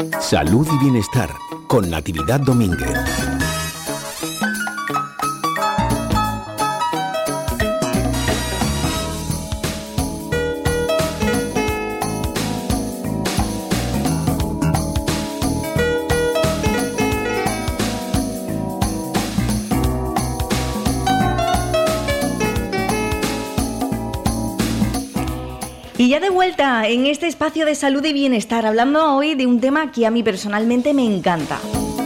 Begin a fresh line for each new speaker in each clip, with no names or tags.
Salud y Bienestar con Natividad Domínguez.
Y ya de vuelta en este espacio de salud y bienestar, hablando hoy de un tema que a mí personalmente me encanta.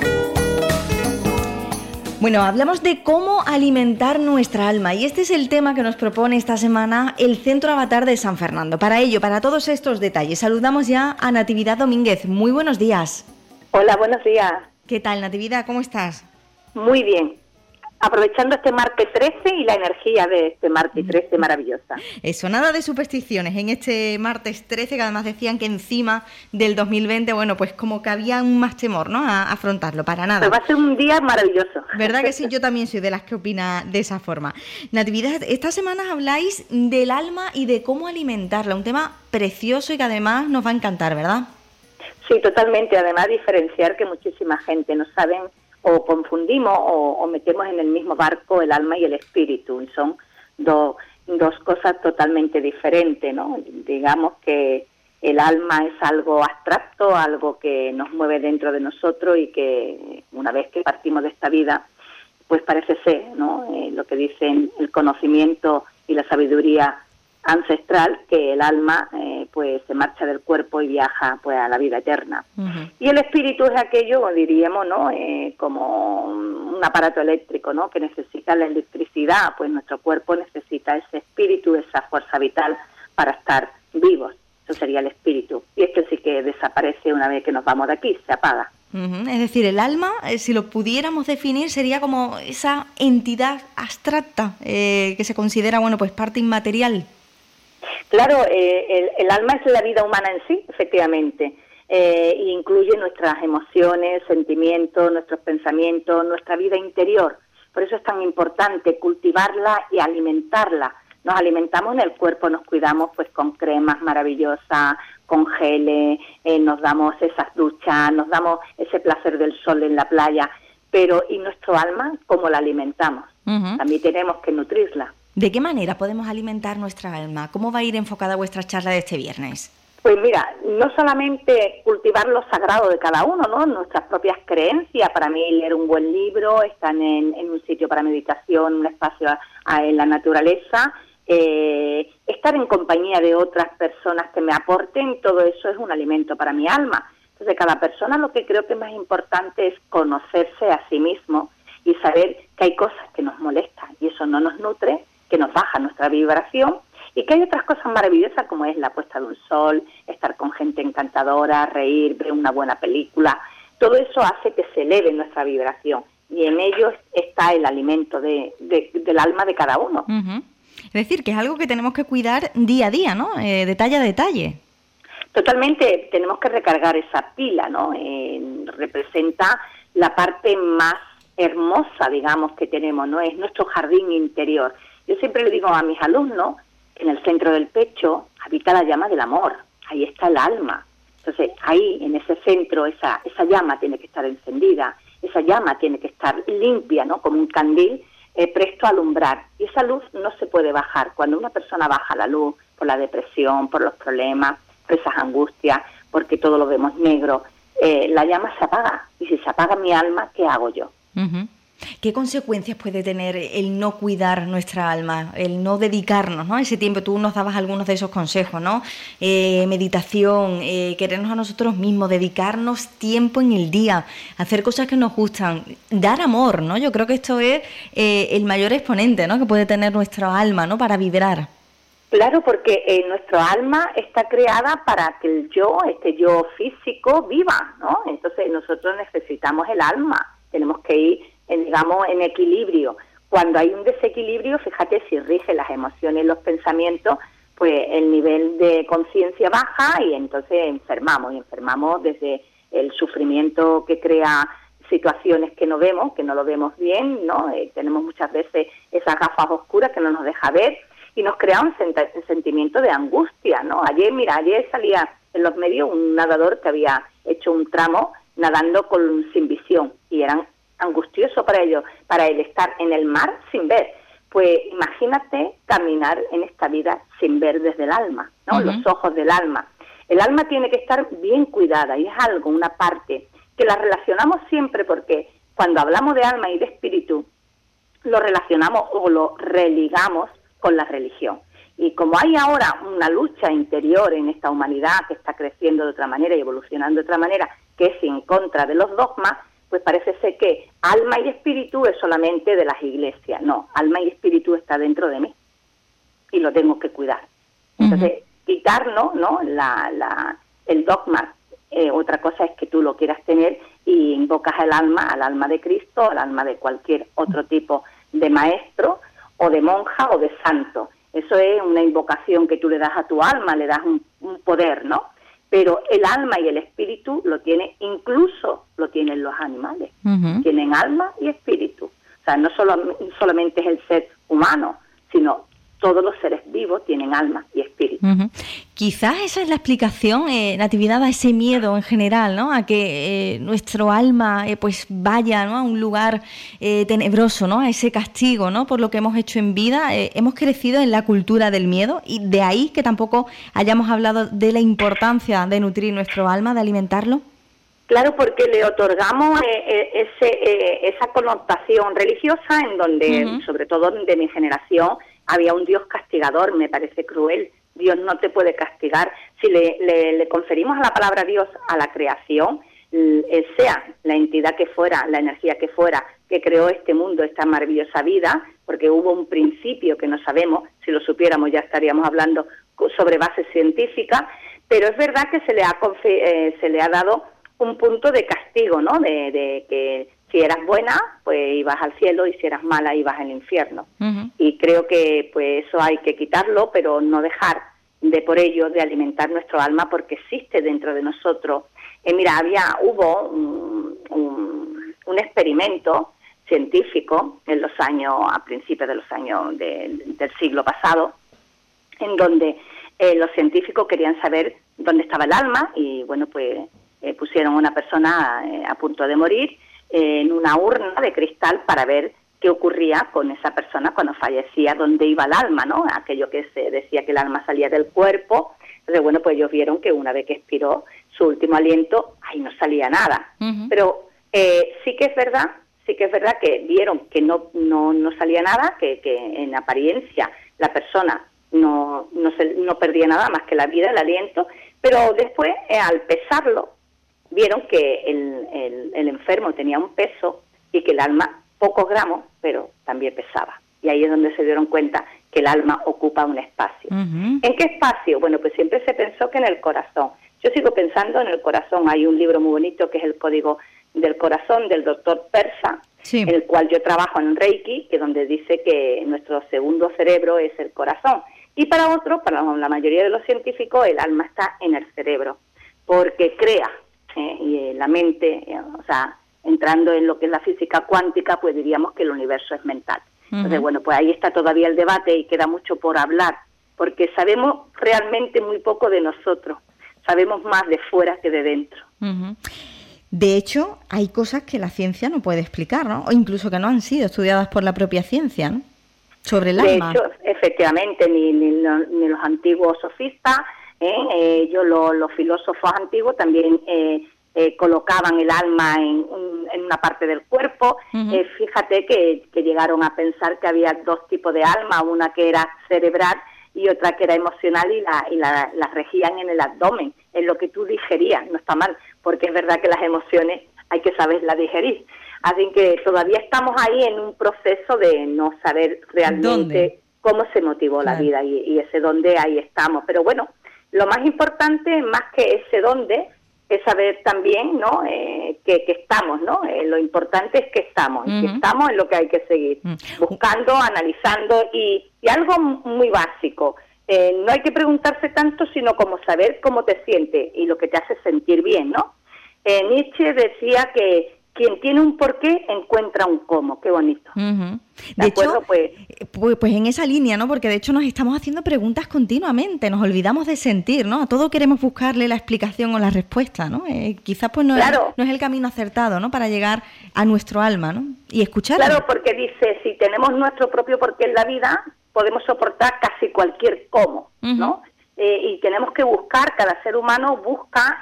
Bueno, hablamos de cómo alimentar nuestra alma y este es el tema que nos propone esta semana el Centro Avatar de San Fernando. Para ello, para todos estos detalles, saludamos ya a Natividad Domínguez. Muy buenos días.
Hola, buenos días.
¿Qué tal, Natividad? ¿Cómo estás?
Muy bien. Aprovechando este martes 13 y la energía de este martes 13 maravillosa.
Eso, nada de supersticiones en este martes 13, que además decían que encima del 2020, bueno, pues como que había un más temor, ¿no?, a afrontarlo, para nada.
Pues va a ser un día maravilloso.
¿Verdad que sí? Yo también soy de las que opina de esa forma. Natividad, estas semanas habláis del alma y de cómo alimentarla, un tema precioso y que además nos va a encantar, ¿verdad?
Sí, totalmente. Además, diferenciar que muchísima gente no saben o confundimos o metemos en el mismo barco el alma y el espíritu, y son dos cosas totalmente diferentes, ¿no? Digamos que el alma es algo abstracto, algo que nos mueve dentro de nosotros y que una vez que partimos de esta vida, pues parece ser, ¿no?, lo que dicen el conocimiento y la sabiduría ancestral, que el alma pues se marcha del cuerpo y viaja pues a la vida eterna. Uh-huh. Y el espíritu es aquello, diríamos, ¿no?, como un aparato eléctrico, ¿no?, que necesita la electricidad. Pues nuestro cuerpo necesita ese espíritu, esa fuerza vital para estar vivos. Eso sería el espíritu. Y este sí que desaparece una vez que nos vamos de aquí, se apaga.
Uh-huh. Es decir, el alma, si lo pudiéramos definir, sería como esa entidad abstracta que se considera, bueno, pues parte inmaterial.
Claro, el alma es la vida humana en sí, efectivamente. Incluye nuestras emociones, sentimientos, nuestros pensamientos, nuestra vida interior. Por eso es tan importante cultivarla y alimentarla. Nos alimentamos en el cuerpo, nos cuidamos pues con cremas maravillosas, con geles, nos damos esas duchas, nos damos ese placer del sol en la playa. Pero ¿y nuestro alma cómo la alimentamos? Uh-huh. También tenemos que nutrirla.
¿De qué manera podemos alimentar nuestra alma? ¿Cómo va a ir enfocada vuestra charla de este viernes?
Pues mira, no solamente cultivar lo sagrado de cada uno, ¿no?, nuestras propias creencias. Para mí leer un buen libro, estar en un sitio para meditación, un espacio en la naturaleza, estar en compañía de otras personas que me aporten, todo eso es un alimento para mi alma. Entonces, cada persona, lo que creo que es más importante es conocerse a sí mismo y saber que hay cosas que nos molestan y eso no nos nutre, que nos baja nuestra vibración, y que hay otras cosas maravillosas como es la puesta de un sol, estar con gente encantadora, reír, ver una buena película. Todo eso hace que se eleve nuestra vibración y en ello está el alimento del alma de cada uno.
Uh-huh. Es decir, que es algo que tenemos que cuidar día a día, ¿no?, detalle a detalle.
Totalmente, tenemos que recargar esa pila, ¿no? Representa la parte más hermosa, digamos, que tenemos, ¿no? Es nuestro jardín interior. Yo siempre le digo a mis alumnos, en el centro del pecho habita la llama del amor, ahí está el alma. Entonces, ahí, en ese centro, esa llama tiene que estar encendida, esa llama tiene que estar limpia, ¿no?, como un candil, presto a alumbrar. Y esa luz no se puede bajar. Cuando una persona baja la luz por la depresión, por los problemas, por esas angustias, porque todo lo vemos negro, la llama se apaga. Y si se apaga mi alma, ¿qué hago yo?
Uh-huh. ¿Qué consecuencias puede tener el no cuidar nuestra alma, el no dedicarnos, ¿no?, ese tiempo? Tú nos dabas algunos de esos consejos, ¿no? Meditación, querernos a nosotros mismos, dedicarnos tiempo en el día, hacer cosas que nos gustan, dar amor, ¿no? Yo creo que esto es el mayor exponente, ¿no?, que puede tener nuestra alma, ¿no?, para vibrar.
Claro, porque nuestro alma está creada para que el yo, este yo físico, viva, ¿no? Entonces nosotros necesitamos el alma, tenemos que ir en equilibrio. Cuando hay un desequilibrio, fíjate, si rige las emociones y los pensamientos, pues el nivel de conciencia baja y entonces enfermamos desde el sufrimiento que crea situaciones que no vemos, que no lo vemos bien, ¿no? Tenemos muchas veces esas gafas oscuras que no nos deja ver y nos crea un sentimiento de angustia, ¿no? Ayer salía en los medios un nadador que había hecho hecho un tramo nadando sin visión y eran angustioso para ellos, para él estar en el mar sin ver. Pues imagínate caminar en esta vida sin ver desde el alma, ¿no? Los ojos del alma. El alma tiene que estar bien cuidada y es algo, una parte, que la relacionamos siempre porque cuando hablamos de alma y de espíritu, lo relacionamos o lo religamos con la religión. Y como hay ahora una lucha interior en esta humanidad que está creciendo de otra manera y evolucionando de otra manera, que es en contra de los dogmas, pues parece ser que alma y espíritu es solamente de las iglesias. No, alma y espíritu está dentro de mí y lo tengo que cuidar. Entonces, quitarnos, ¿no?, el dogma. Otra cosa es que tú lo quieras tener y invocas al alma de Cristo, al alma de cualquier otro tipo de maestro o de monja o de santo. Eso es una invocación que tú le das a tu alma, le das un poder, ¿no? Pero el alma y el espíritu incluso lo tienen los animales. Tienen alma y espíritu. O sea, no solamente es el ser humano, sino todos los seres vivos tienen alma y espíritu.
Quizás esa es la explicación, Natividad, a ese miedo en general, ¿no? A que nuestro alma pues vaya, ¿no?, a un lugar tenebroso, ¿no?, a ese castigo, ¿no?, por lo que hemos hecho en vida. Hemos crecido en la cultura del miedo y de ahí que tampoco hayamos hablado de la importancia de nutrir nuestro alma, de alimentarlo.
Claro, porque le otorgamos esa connotación religiosa en donde, sobre todo de mi generación, había un Dios castigador. Me parece cruel. Dios no te puede castigar. Si le conferimos a la palabra Dios a la creación, sea la entidad que fuera, la energía que fuera, que creó este mundo, esta maravillosa vida, porque hubo un principio que no sabemos, si lo supiéramos ya estaríamos hablando sobre base científica, pero es verdad que se le ha dado un punto de castigo, ¿no?, de que si eras buena, pues ibas al cielo, y si eras mala, ibas al infierno. Y creo que pues eso hay que quitarlo, pero no dejar por ello de alimentar nuestro alma, porque existe dentro de nosotros. Mira, hubo un experimento científico a principios de los años del siglo pasado, en donde los científicos querían saber dónde estaba el alma y, bueno, pues pusieron a una persona a punto de morir en una urna de cristal para ver qué ocurría con esa persona cuando fallecía, dónde iba el alma, ¿no? Aquello que se decía que el alma salía del cuerpo. Entonces, bueno, pues ellos vieron que una vez que expiró su último aliento, ahí no salía nada. Pero sí que es verdad que vieron que no salía nada, que en apariencia la persona no perdía nada más que la vida, el aliento, pero después, al pesarlo, vieron que el enfermo tenía un peso y que el alma pocos gramos, pero también pesaba. Y ahí es donde se dieron cuenta que el alma ocupa un espacio. ¿En qué espacio? Bueno, pues siempre se pensó que en el corazón. Yo sigo pensando en el corazón. Hay un libro muy bonito que es El Código del Corazón, del doctor Persa, en el cual yo trabajo en Reiki, que donde dice que nuestro segundo cerebro es el corazón. Y para la mayoría de los científicos, el alma está en el cerebro, porque crea. Y la mente, o sea, entrando en lo que es la física cuántica, pues diríamos que el universo es mental. Entonces, bueno, pues ahí está todavía el debate y queda mucho por hablar, porque sabemos realmente muy poco de nosotros, sabemos más de fuera que de dentro.
De hecho, hay cosas que la ciencia no puede explicar, ¿no? O incluso que no han sido estudiadas por la propia ciencia, ¿no?, sobre el alma. De hecho,
efectivamente, ni los antiguos sofistas, los filósofos antiguos también colocaban el alma en una parte del cuerpo. Fíjate que llegaron a pensar que había dos tipos de alma, una que era cerebral y otra que era emocional, y la regían en el abdomen, en lo que tú digerías. No está mal, porque es verdad que las emociones hay que saberlas digerir. Así que todavía estamos ahí en un proceso de no saber realmente cómo se motivó la vida y ese dónde, ahí estamos. Pero bueno, lo más importante, más que ese dónde, es saber también, ¿no?, que estamos, ¿no? Lo importante es que estamos, y que estamos en lo que hay que seguir, buscando, analizando, y algo muy básico. No hay que preguntarse tanto, sino como saber cómo te sientes y lo que te hace sentir bien, ¿no? Nietzsche decía que quien tiene un porqué encuentra un cómo. Qué bonito.
Uh-huh.
¿De acuerdo?
Pues en esa línea, ¿no? Porque de hecho nos estamos haciendo preguntas continuamente, nos olvidamos de sentir, ¿no? A todo queremos buscarle la explicación o la respuesta, ¿no? Quizás pues no es el camino acertado, ¿no? Para llegar a nuestro alma, ¿no? Y escucharlo.
Claro, porque dice, si tenemos nuestro propio porqué en la vida, podemos soportar casi cualquier cómo, ¿no? Y tenemos que buscar, cada ser humano busca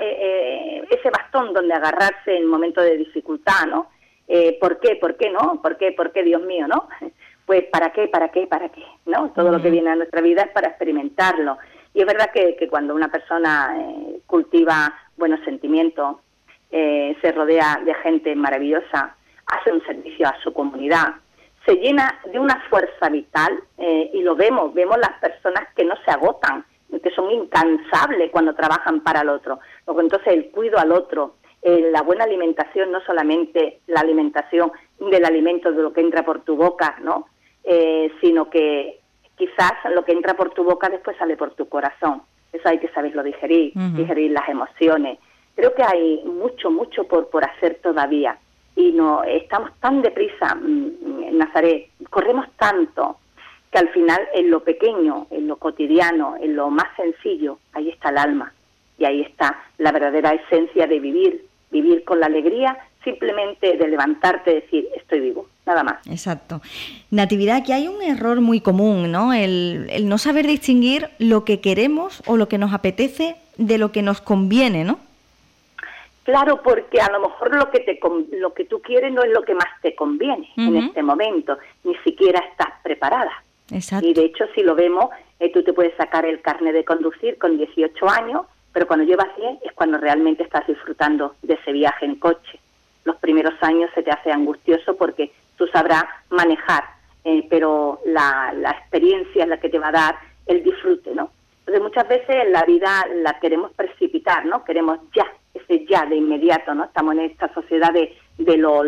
ese bastón donde agarrarse en momentos de dificultad, ¿no? ¿Por qué? ¿Por qué no? ¿Por qué, Dios mío, no? Pues ¿para qué? ¿No? Todo lo que viene a nuestra vida es para experimentarlo. Y es verdad que cuando una persona cultiva buenos sentimientos, se rodea de gente maravillosa, hace un servicio a su comunidad, se llena de una fuerza vital, y lo vemos las personas que no se agotan, que son incansables cuando trabajan para el otro. Luego, entonces el cuido al otro, la buena alimentación, no solamente la alimentación del alimento de lo que entra por tu boca, ¿no? Sino que quizás lo que entra por tu boca después sale por tu corazón. Eso hay que saberlo digerir, digerir las emociones. Creo que hay mucho por hacer todavía. Y no estamos tan deprisa, en Nazaret, corremos tanto, que al final en lo pequeño, en lo cotidiano, en lo más sencillo, ahí está el alma. Y ahí está la verdadera esencia de vivir con la alegría, simplemente de levantarte y decir, estoy vivo, nada más.
Exacto. Natividad, aquí hay un error muy común, ¿no? El no saber distinguir lo que queremos o lo que nos apetece de lo que nos conviene, ¿no?
Claro, porque a lo mejor lo que tú quieres no es lo que más te conviene en este momento, ni siquiera estás preparada.
Exacto.
Y de hecho, si lo vemos, tú te puedes sacar el carnet de conducir con 18 años, pero cuando llevas 10 es cuando realmente estás disfrutando de ese viaje en coche. Los primeros años se te hace angustioso porque tú sabrás manejar, pero la experiencia es la que te va a dar el disfrute, ¿no? Entonces muchas veces en la vida la queremos precipitar, ¿no? Queremos ese ya de inmediato, ¿no? Estamos en esta sociedad de no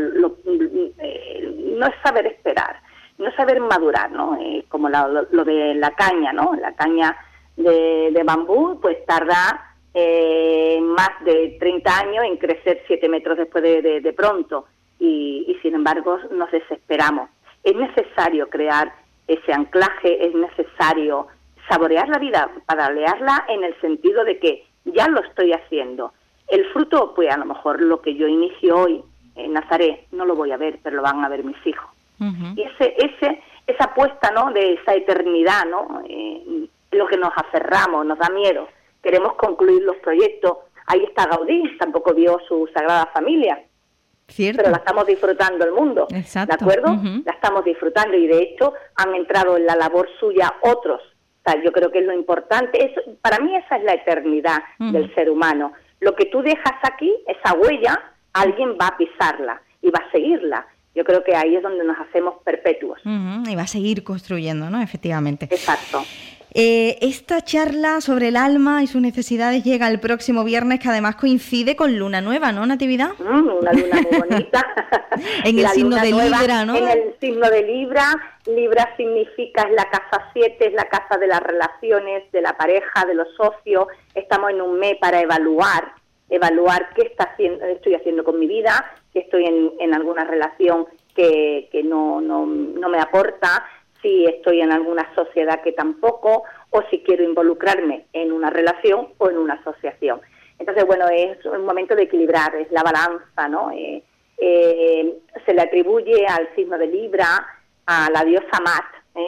es saber esperar, no es saber madurar, ¿no? Como lo de la caña, ¿no? La caña de bambú, pues tarda más de 30 años en crecer 7 metros después de pronto, y sin embargo nos desesperamos. Es necesario crear ese anclaje, es necesario saborear la vida, padalearla en el sentido de que ya lo estoy haciendo. El fruto, pues a lo mejor lo que yo inicio hoy en Nazaret no lo voy a ver, pero lo van a ver mis hijos. Y esa apuesta, ¿no?, de esa eternidad, ¿no?, lo que nos aferramos, nos da miedo. Queremos concluir los proyectos. Ahí está Gaudí, tampoco vio su Sagrada Familia.
Cierto.
Pero la estamos disfrutando el mundo.
Exacto.
¿De acuerdo? La estamos disfrutando y de hecho han entrado en la labor suya otros. O sea, yo creo que es lo importante. Para mí esa es la eternidad del ser humano. Lo que tú dejas aquí, esa huella, alguien va a pisarla y va a seguirla. Yo creo que ahí es donde nos hacemos perpetuos.
Y va a seguir construyendo, ¿no? Efectivamente.
Exacto.
Esta charla sobre el alma y sus necesidades llega el próximo viernes, que además coincide con Luna Nueva, ¿no, Natividad?
Una luna muy bonita.
En el signo de Libra, ¿no?
En el signo de Libra. Libra significa, es la casa 7, es la casa de las relaciones, de la pareja, de los socios. Estamos en un mes para evaluar qué estoy haciendo con mi vida, si estoy en alguna relación que no me aporta, si estoy en alguna sociedad que tampoco, o si quiero involucrarme en una relación o en una asociación. Entonces, bueno, es un momento de equilibrar, es la balanza, ¿no? Se le atribuye al signo de Libra a la diosa Mat,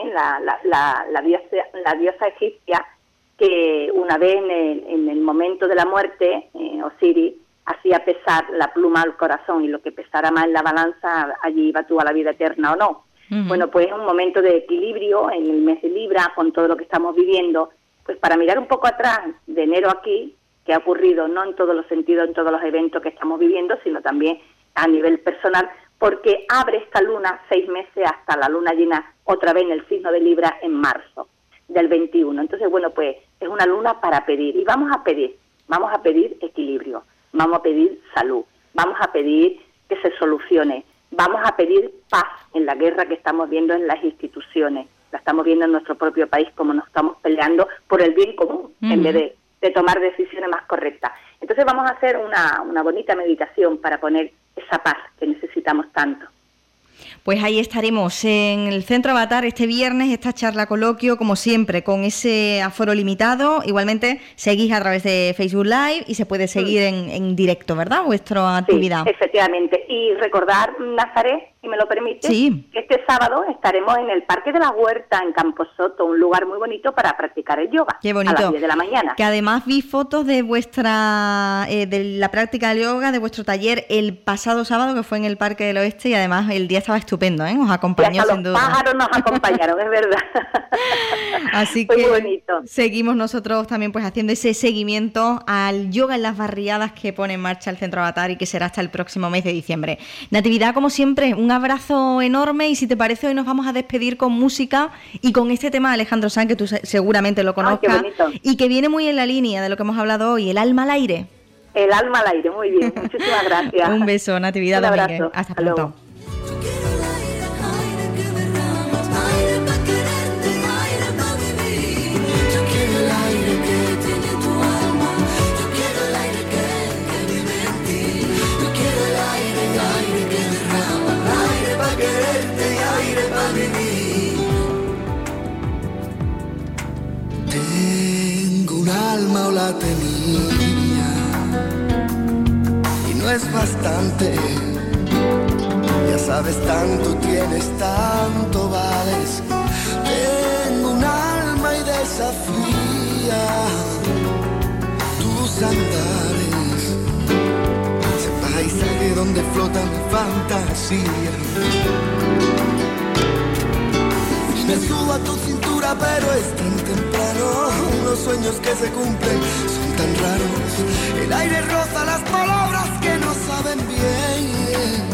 la diosa egipcia, que una vez en el momento de la muerte, Osiris hacía pesar la pluma al corazón, y lo que pesara más en la balanza, allí iba tú a la vida eterna o no. Bueno, pues es un momento de equilibrio en el mes de Libra, con todo lo que estamos viviendo, pues para mirar un poco atrás, de enero aquí, que ha ocurrido no en todos los sentidos, en todos los eventos que estamos viviendo, sino también a nivel personal, porque abre esta luna 6 meses hasta la luna llena otra vez en el signo de Libra en marzo del 21. Entonces, bueno, pues es una luna para pedir, y vamos a pedir equilibrio, vamos a pedir salud, vamos a pedir que se solucione, vamos a pedir paz en la guerra que estamos viendo en las instituciones, la estamos viendo en nuestro propio país, como nos estamos peleando por el bien común, en vez de tomar decisiones más correctas. Entonces vamos a hacer una bonita meditación para poner esa esa paz que necesitamos tanto.
Pues ahí estaremos en el Centro Avatar este viernes, esta charla coloquio, como siempre, con ese aforo limitado. Igualmente, seguís a través de Facebook Live y se puede seguir en directo, ¿verdad? Vuestra actividad.
Sí, efectivamente. Y recordar, Nazaret, si me lo permite,
sí,
que este sábado estaremos en el Parque de la Huerta, en Camposoto, un lugar muy bonito para practicar el yoga.
Qué bonito.
A las 10 de la mañana.
Que además vi fotos de vuestra de la práctica del yoga, de vuestro taller el pasado sábado, que fue en el Parque del Oeste, y además el día estaba estupendo, ¿eh? Os acompañó sin duda.
Los pájaros nos acompañaron, es verdad.
Así
fue
que
muy bonito.
Seguimos nosotros también pues haciendo ese seguimiento al yoga en las barriadas que pone en marcha el Centro Avatar y que será hasta el próximo mes de diciembre. Natividad, como siempre, un abrazo enorme, y si te parece hoy nos vamos a despedir con música y con este tema de Alejandro Sanz, que tú seguramente lo conozcas, y que viene muy en la línea de lo que hemos hablado hoy, El alma al aire.
El alma al aire, muy bien, muchísimas gracias.
Un beso, Natividad Domínguez. Hasta pronto.
Luego.
Tengo un alma o la tenía y no es bastante. Ya sabes, tanto tienes, tanto vales. Tengo un alma y desafía tus andares. Ese paisaje donde flota mi fantasía. Me subo a tu cintura, pero es tan temprano. Los sueños que se cumplen son tan raros. El aire roza las palabras que no saben bien.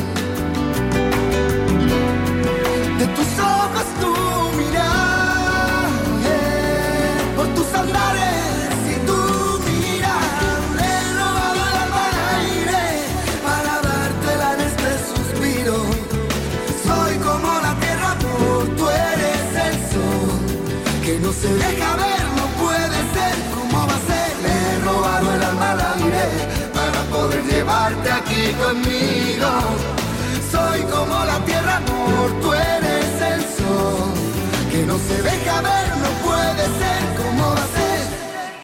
De tus ojos tu mirar, por tus andares y tu mirar. He robado el alma al aire para dártela en este suspiro. Soy como la tierra, tú eres el sol que no se deja ver, no puede ser. ¿Cómo va a ser? Le he robado el alma al aire para poder llevarte aquí conmigo. Soy como la tierra.